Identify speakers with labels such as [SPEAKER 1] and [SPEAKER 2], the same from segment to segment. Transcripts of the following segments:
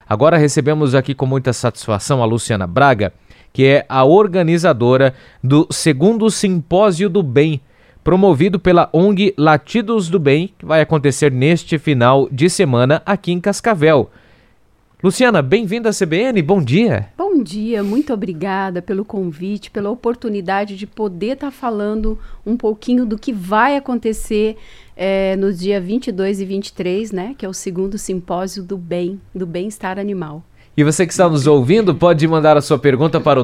[SPEAKER 1] Agora recebemos aqui com muita satisfação a Luciana Braga, que é a organizadora do segundo Simpósio do Bem, promovido pela ONG Latidos do Bem, que vai acontecer neste final de semana aqui em Cascavel. Luciana, bem-vinda à CBN, bom dia.
[SPEAKER 2] Bom dia, muito obrigada pelo convite, pela oportunidade de poder estar falando um pouquinho do que vai acontecer nos dias 22 e 23, né, que é o segundo Simpósio do Bem-Estar Animal.
[SPEAKER 1] E você que está nos ouvindo pode mandar a sua pergunta para o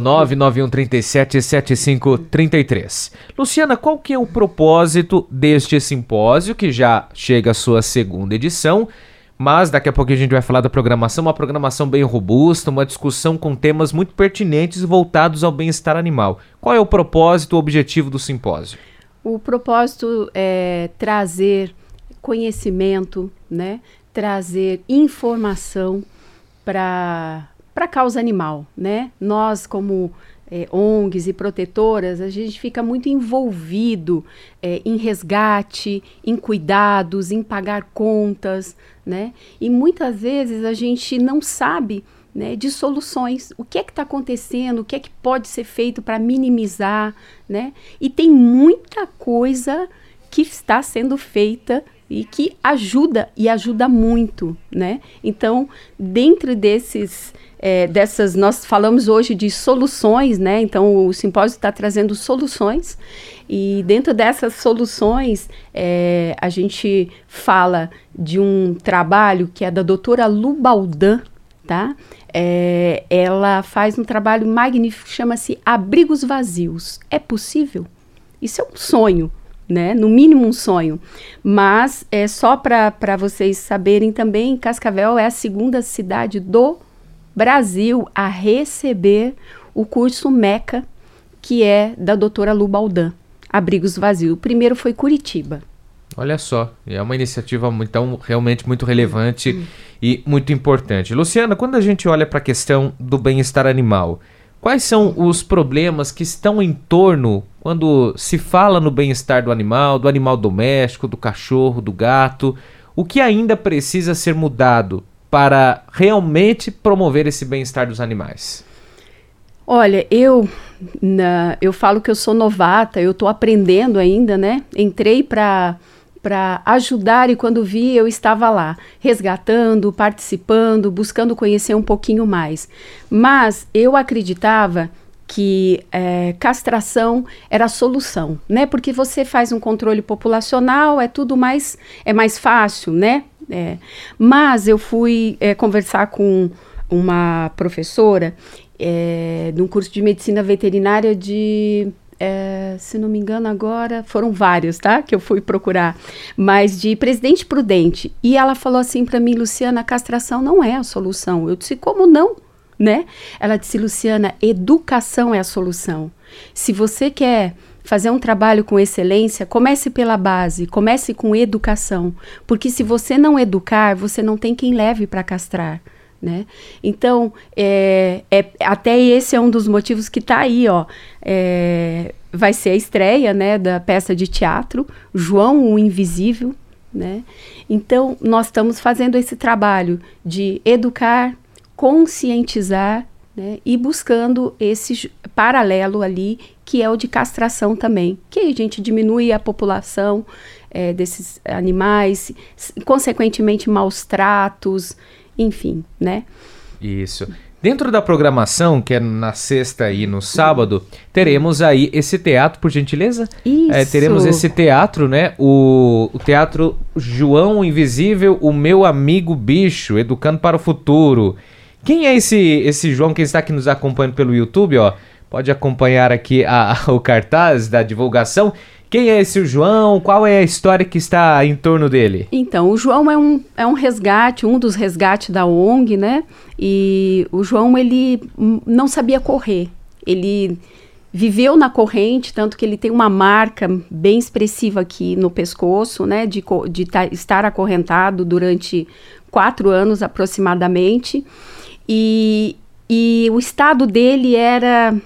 [SPEAKER 1] 991377533. Luciana, qual que é o propósito deste simpósio, que já chega à sua segunda edição, mas daqui a pouco a gente vai falar da programação, uma programação bem robusta, uma discussão com temas muito pertinentes e voltados ao bem-estar animal. Qual é o propósito, o objetivo do simpósio? O propósito é trazer conhecimento, né? Trazer informação para a causa animal, né? Nós, como ONGs e protetoras, a gente fica muito envolvido em resgate, em cuidados, em pagar contas, né? E muitas vezes a gente não sabe, né, de soluções. O que é que está acontecendo? O que é que pode ser feito para minimizar, né? E tem muita coisa que está sendo feita e que ajuda, e ajuda muito, né? Então, dentro dessas, nós falamos hoje de soluções, né? Então, o simpósio está trazendo soluções, e dentro dessas soluções, a gente fala de um trabalho que é da doutora Lu Baldan, tá? Ela faz um trabalho magnífico, chama-se Abrigos Vazios. É possível? Isso é um sonho, né? No mínimo um sonho, mas é só para vocês saberem também, Cascavel é a segunda cidade do Brasil a receber o curso MECA, que é da doutora Lu Baldan, Abrigos Vazios. O primeiro foi Curitiba. Olha só, é uma iniciativa então realmente muito relevante e muito importante. Luciana, quando a gente olha para a questão do bem-estar animal, quais são os problemas que estão em torno quando se fala no bem-estar do animal doméstico, do cachorro, do gato? O que ainda precisa ser mudado para realmente promover esse bem-estar dos animais? Olha, eu falo que eu sou novata, eu estou aprendendo ainda, né? Entrei para ajudar e quando vi eu estava lá, resgatando, participando, buscando conhecer um pouquinho mais. Mas eu acreditava que castração era a solução, né? Porque você faz um controle populacional, é mais fácil, né? Mas eu fui conversar com uma professora de um curso de medicina veterinária se não me engano agora, foram vários, tá? Que eu fui procurar, mas de Presidente Prudente. E ela falou assim para mim, Luciana, a castração não é a solução. Eu disse, como não? Né? Ela disse, Luciana, educação é a solução. Se você quer fazer um trabalho com excelência, comece pela base, comece com educação. Porque se você não educar, você não tem quem leve para castrar. Né? Então, até esse é um dos motivos que está aí, ó, vai ser a estreia, né, da peça de teatro, João o Invisível, né? Então, nós estamos fazendo esse trabalho de educar, conscientizar, né, e buscando esse paralelo ali, que é o de castração também, que a gente diminui a população desses animais, consequentemente maus tratos, enfim, né? Isso. Dentro da programação, que é na sexta e no sábado, teremos aí esse teatro, por gentileza? Isso. Teremos esse teatro, né? O Teatro João Invisível, o Meu Amigo Bicho, Educando para o Futuro. Quem é esse João que está aqui nos acompanhando pelo YouTube, ó? Pode acompanhar aqui o cartaz da divulgação. Quem é esse João? Qual é a história que está em torno dele? Então, o João é um resgate, um dos resgates da ONG, né? E o João, ele não sabia correr. Ele viveu na corrente, tanto que ele tem uma marca bem expressiva aqui no pescoço, né? De estar acorrentado durante 4 anos aproximadamente. E o estado dele era,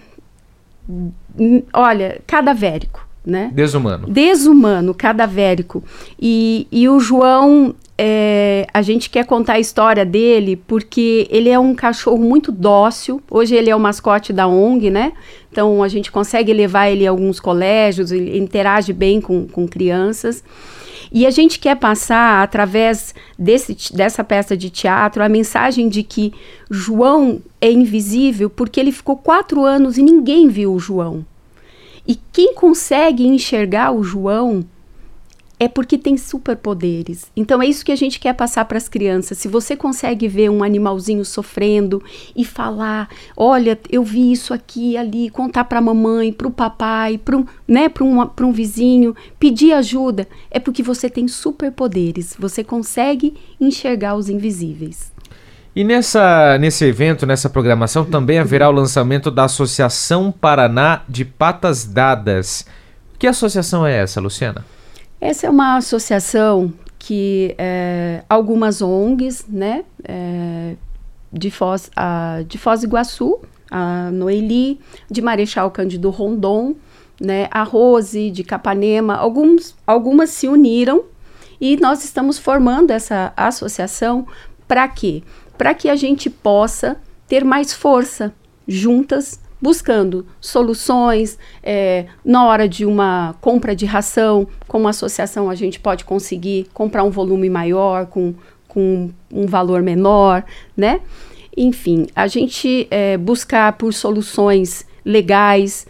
[SPEAKER 1] olha, cadavérico. Né? Desumano, cadavérico. E o João,
[SPEAKER 2] a gente quer contar a história dele porque ele é um cachorro muito dócil. Hoje ele é o mascote da ONG, né? Então a gente consegue levar ele a alguns colégios, ele interage bem com crianças. E a gente quer passar, através dessa peça de teatro, a mensagem de que João é invisível porque ele ficou 4 anos e ninguém viu o João. E quem consegue enxergar o João é porque tem superpoderes. Então é isso que a gente quer passar para as crianças. Se você consegue ver um animalzinho sofrendo e falar, olha, eu vi isso aqui e ali, contar para a mamãe, para o papai, para um vizinho, pedir ajuda, é porque você tem superpoderes. Você consegue enxergar os invisíveis.
[SPEAKER 1] E nesse evento, nessa programação, também haverá o lançamento da Associação Paraná de Patas Dadas. Que associação é essa, Luciana?
[SPEAKER 2] Essa é uma associação que algumas ONGs, né, de Foz do Iguaçu, a Noeli, de Marechal Cândido Rondon, né, a Rose, de Capanema, algumas se uniram e nós estamos formando essa associação para quê? Para que a gente possa ter mais força juntas, buscando soluções, na hora de uma compra de ração, como associação a gente pode conseguir comprar um volume maior, com um valor menor, né? Enfim, a gente buscar por soluções legais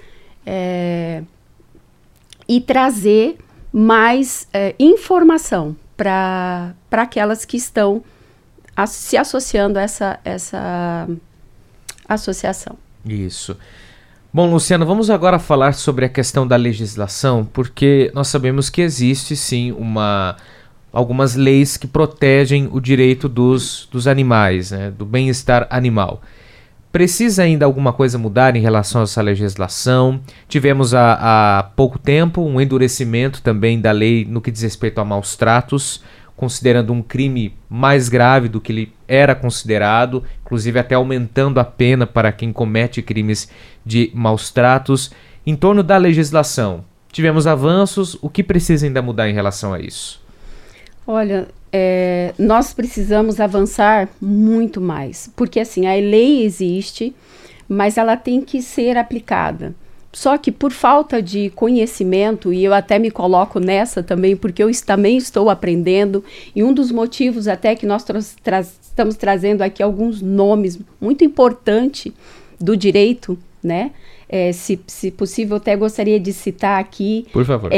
[SPEAKER 2] e trazer mais informação para aquelas que estão se associando a essa associação.
[SPEAKER 1] Isso. Bom, Luciana, vamos agora falar sobre a questão da legislação, porque nós sabemos que existe sim algumas leis que protegem o direito dos animais, né, do bem-estar animal. Precisa ainda alguma coisa mudar em relação a essa legislação? Tivemos há pouco tempo um endurecimento também da lei no que diz respeito a maus tratos, considerando um crime mais grave do que ele era considerado, inclusive até aumentando a pena para quem comete crimes de maus tratos. Em torno da legislação, tivemos avanços, o que precisa ainda mudar em relação a isso?
[SPEAKER 2] Olha, nós precisamos avançar muito mais, porque assim, a lei existe, mas ela tem que ser aplicada. Só que por falta de conhecimento, e eu até me coloco nessa também, porque eu também estou aprendendo, e um dos motivos até que nós estamos trazendo aqui alguns nomes muito importantes do direito, né? Se possível, até gostaria de citar aqui.
[SPEAKER 1] Por favor.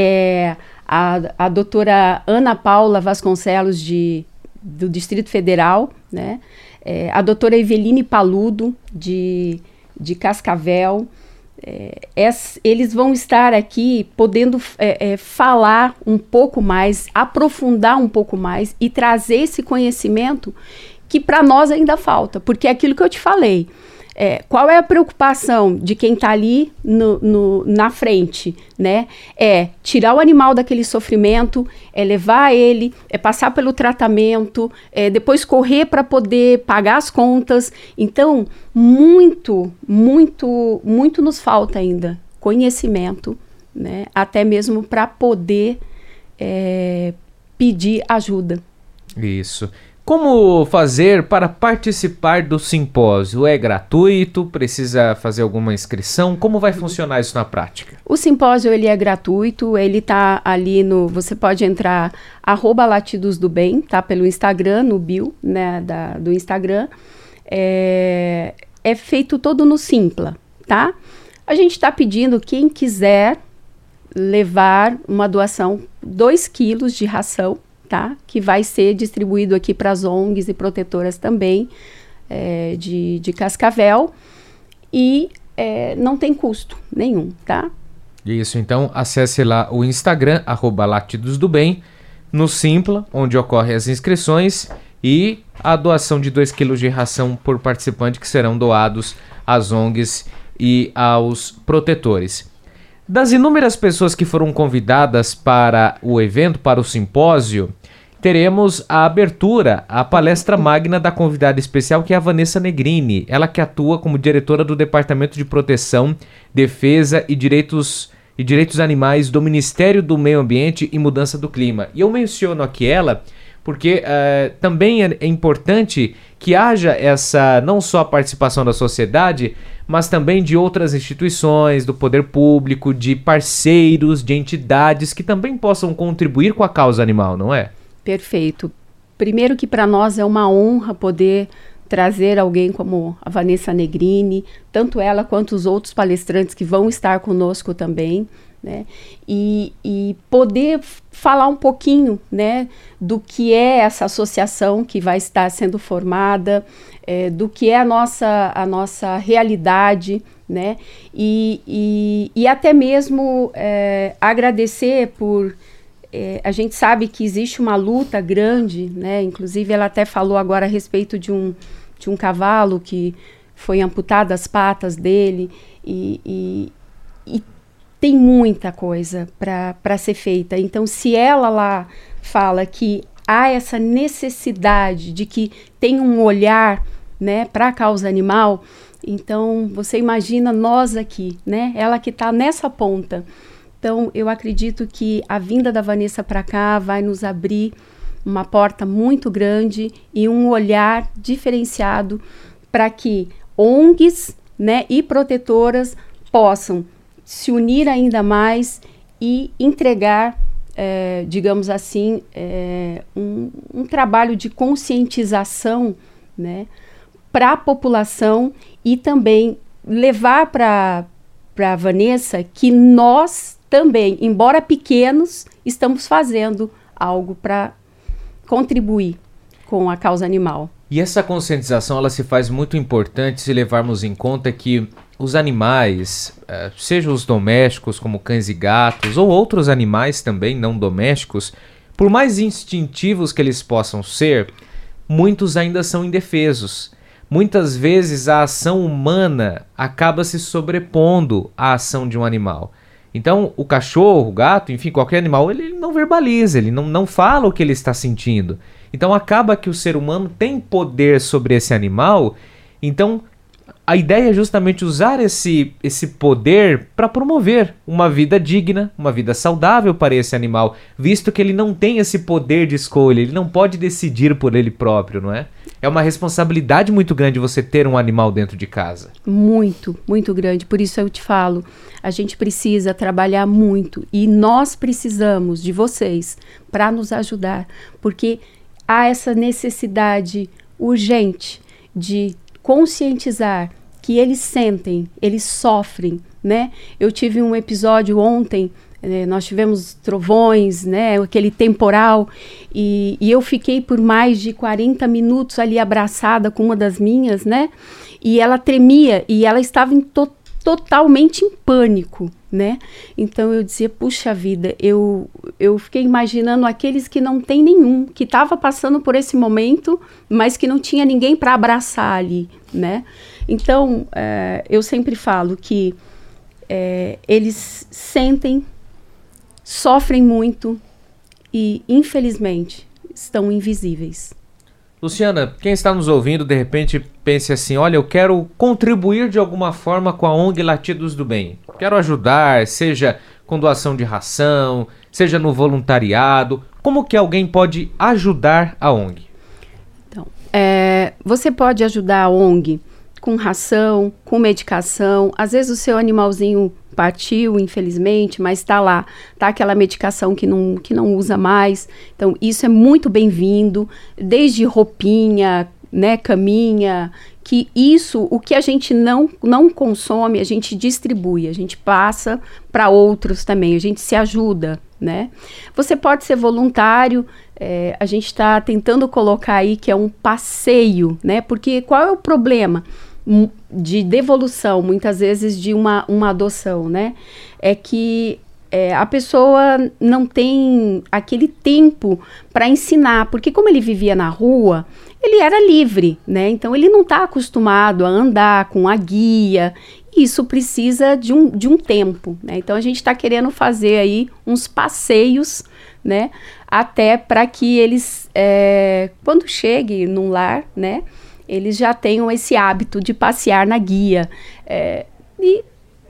[SPEAKER 2] A doutora Ana Paula Vasconcelos, do Distrito Federal, né? A doutora Eveline Paludo, de Cascavel. Eles vão estar aqui podendo falar um pouco mais, aprofundar um pouco mais e trazer esse conhecimento que para nós ainda falta, porque é aquilo que eu te falei. Qual é a preocupação de quem está ali na frente, né? Tirar o animal daquele sofrimento, levar ele, passar pelo tratamento, depois correr para poder pagar as contas. Então, muito, muito, muito nos falta ainda conhecimento, né? Até mesmo para poder pedir ajuda.
[SPEAKER 1] Isso. Como fazer para participar do simpósio? É gratuito? Precisa fazer alguma inscrição? Como vai funcionar isso na prática?
[SPEAKER 2] O simpósio ele é gratuito, ele está ali você pode entrar @latidosdobem, tá? Pelo Instagram, no bio, né, do Instagram. É feito todo no Simpla, tá? A gente está pedindo quem quiser levar uma doação, 2 quilos de ração, tá? Que vai ser distribuído aqui para as ONGs e protetoras também, de Cascavel, e não tem custo nenhum, tá?
[SPEAKER 1] Isso, então acesse lá o Instagram, @latidosdobem, no Simpla, onde ocorrem as inscrições e a doação de 2 quilos de ração por participante que serão doados às ONGs e aos protetores. Das inúmeras pessoas que foram convidadas para o evento, para o simpósio, teremos a abertura, a palestra magna da convidada especial, que é a Vanessa Negrini. Ela que atua como diretora do Departamento de Proteção, Defesa e Direitos Animais do Ministério do Meio Ambiente e Mudança do Clima. E eu menciono aqui ela porque também é importante que haja essa, não só a participação da sociedade, mas também de outras instituições, do poder público, de parceiros, de entidades que também possam contribuir com a causa animal, não é?
[SPEAKER 2] Perfeito. Primeiro que para nós é uma honra poder trazer alguém como a Vanessa Negrini, tanto ela quanto os outros palestrantes que vão estar conosco também, né? E poder falar um pouquinho, né, do que é essa associação que vai estar sendo formada, do que é a nossa realidade, né? E até mesmo agradecer por... a gente sabe que existe uma luta grande, né? Inclusive ela até falou agora a respeito de um cavalo que foi amputado as patas dele e tem muita coisa para ser feita. Então, se ela lá fala que há essa necessidade de que tem um olhar, né, para a causa animal, então você imagina nós aqui, né? Ela que está nessa ponta. Então, eu acredito que a vinda da Vanessa para cá vai nos abrir uma porta muito grande e um olhar diferenciado para que ONGs, né, e protetoras possam se unir ainda mais e entregar, digamos assim, um trabalho de conscientização, né, para a população e também levar para a Vanessa que nós também, embora pequenos, estamos fazendo algo para contribuir com a causa animal.
[SPEAKER 1] E essa conscientização ela se faz muito importante se levarmos em conta que os animais, sejam os domésticos como cães e gatos ou outros animais também não domésticos, por mais instintivos que eles possam ser, muitos ainda são indefesos. Muitas vezes a ação humana acaba se sobrepondo à ação de um animal. Então, o cachorro, o gato, enfim, qualquer animal, ele não verbaliza, ele não fala o que ele está sentindo. Então, acaba que o ser humano tem poder sobre esse animal. Então, a ideia é justamente usar esse poder para promover uma vida digna, uma vida saudável para esse animal, visto que ele não tem esse poder de escolha, ele não pode decidir por ele próprio, não é? É uma responsabilidade muito grande você ter um animal dentro de casa.
[SPEAKER 2] Muito, muito grande. Por isso eu te falo, a gente precisa trabalhar muito e nós precisamos de vocês para nos ajudar, porque há essa necessidade urgente de conscientizar que eles sentem, eles sofrem, né? Eu tive um episódio ontem, nós tivemos trovões, né? Aquele temporal, e eu fiquei por mais de 40 minutos ali abraçada com uma das minhas, né? E ela tremia e ela estava totalmente em pânico, né? Então eu dizia, puxa vida, eu fiquei imaginando aqueles que não tem nenhum, que estava passando por esse momento, mas que não tinha ninguém para abraçar ali, né? Então, eu sempre falo que eles sentem, sofrem muito e, infelizmente, estão invisíveis.
[SPEAKER 1] Luciana, quem está nos ouvindo, de repente, pense assim, olha, eu quero contribuir de alguma forma com a ONG Latidos do Bem. Quero ajudar, seja com doação de ração, seja no voluntariado. Como que alguém pode ajudar a ONG?
[SPEAKER 2] Então, você pode ajudar a ONG com ração, com medicação. Às vezes o seu animalzinho partiu, infelizmente, mas está lá, tá aquela medicação que não usa mais. Então, isso é muito bem-vindo, desde roupinha, né, caminha, que isso, o que a gente não consome, a gente distribui, a gente passa para outros também, a gente se ajuda, né? Você pode ser voluntário, a gente está tentando colocar aí que é um passeio, né? Porque qual é o problema de devolução, muitas vezes, de uma adoção, né? É que a pessoa não tem aquele tempo para ensinar, porque como ele vivia na rua, ele era livre, né? Então ele não está acostumado a andar com a guia, e isso precisa de um tempo, né? Então a gente está querendo fazer aí uns passeios, né? Até para que eles, quando cheguem num lar, né? Eles já tenham esse hábito de passear na guia. E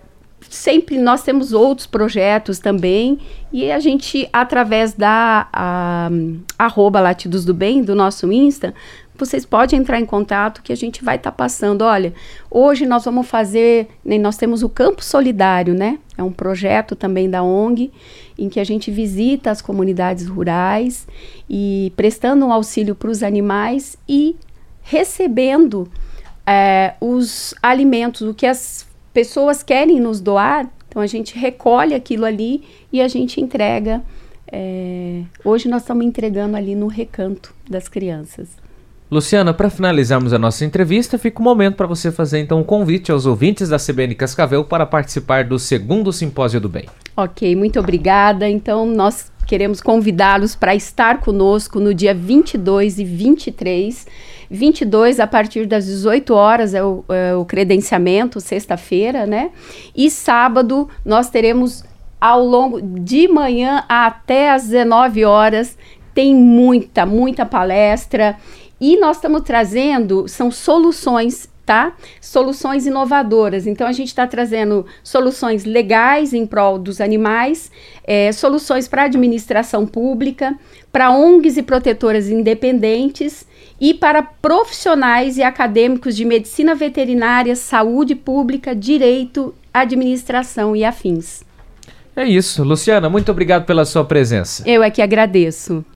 [SPEAKER 2] sempre nós temos outros projetos também, e a gente, através da @Latidos do Bem, do nosso Insta, vocês podem entrar em contato que a gente vai estar passando. Olha, hoje nós vamos fazer, nós temos o Campo Solidário, né? É um projeto também da ONG, em que a gente visita as comunidades rurais e prestando um auxílio para os animais e recebendo os alimentos, o que as pessoas querem nos doar. Então a gente recolhe aquilo ali e a gente entrega. Hoje nós estamos entregando ali no Recanto das Crianças.
[SPEAKER 1] Luciana, para finalizarmos a nossa entrevista, fica um momento para você fazer então um convite aos ouvintes da CBN Cascavel para participar do 2º Simpósio do Bem.
[SPEAKER 2] Ok, muito obrigada. Então nós queremos convidá-los para estar conosco no dia 22 e 23. 22 a partir das 18 horas é o credenciamento, sexta-feira, né? E sábado nós teremos ao longo de manhã até às 19 horas, tem muita palestra. E nós estamos trazendo, são soluções, tá? Soluções inovadoras. Então, a gente está trazendo soluções legais em prol dos animais, soluções para a administração pública, para ONGs e protetoras independentes e para profissionais e acadêmicos de medicina veterinária, saúde pública, direito, administração e afins.
[SPEAKER 1] É isso. Luciana, muito obrigado pela sua presença.
[SPEAKER 2] Eu é que agradeço.